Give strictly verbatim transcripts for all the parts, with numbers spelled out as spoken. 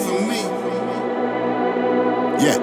for me. Yeah.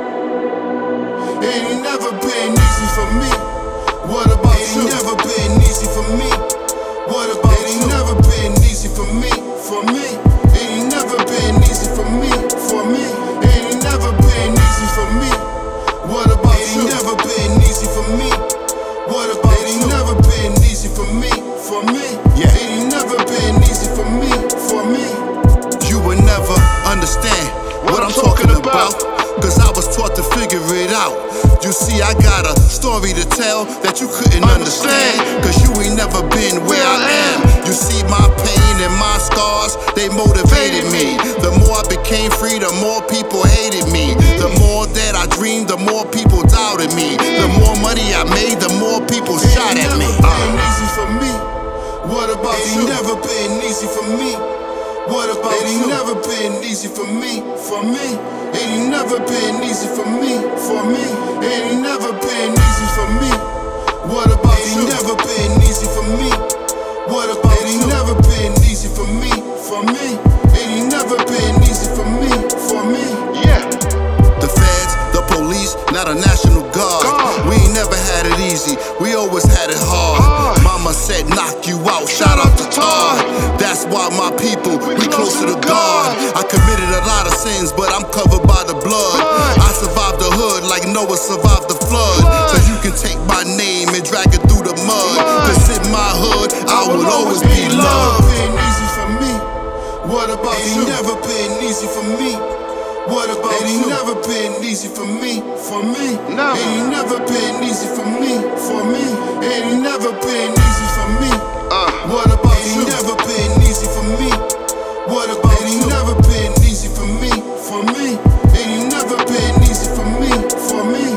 It ain't never been easy for me. What about you? It ain't never been easy for me. What about you? It ain't never been easy for me. For me. It ain't never been easy for me. For me. It ain't never been easy for me. What about you? It ain't never been easy for me. What about you? It ain't never been easy for me. For me. Yeah. It ain't never been easy for me. For me. You will never understand what I'm talking about, cause I was taught to figure it out. You see, I got a story to tell that you couldn't understand, cause you ain't never been where I am. You see, my pain and my scars, they motivated me. The more I became free, the more people hated me. The more that I dreamed, the more people doubted me. The more money I made, the more people shot at me. It ain't never been easy for me. What about you? It ain't never been easy for me. What about you? It ain't never been easy for me, for me. It ain't never been easy for me, for me. It ain't never been easy for me. What about you? It ain't never been easy for me. What about you? It ain't never been easy for me, for me. It ain't never been easy for me, for me. Yeah. The feds, the police, not a national guard. We ain't never had it easy, we always had it hard. Mama said knock you out, shout out to Todd. That's why my people, we close to the God. I committed a lot of sins, but I'm covered by the blood. I survived the hood like Noah survived the flood. So you can take my name and drag it through the mud, cause in my hood, I will always be loved. It ain't never been easy for me. What about you? It ain't never been easy for me. What about you? It ain't never been easy for me, for me. It ain't never been easy for me, for me. It ain't never been easy for me. What about you? It ain't never been easy for me. What about you? It ain't never been easy for me, for me. It ain't never been easy for me, for me.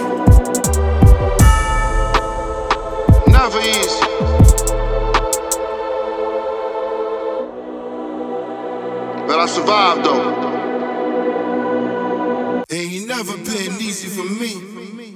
Never easy. But I survived though. It ain't never been easy for me.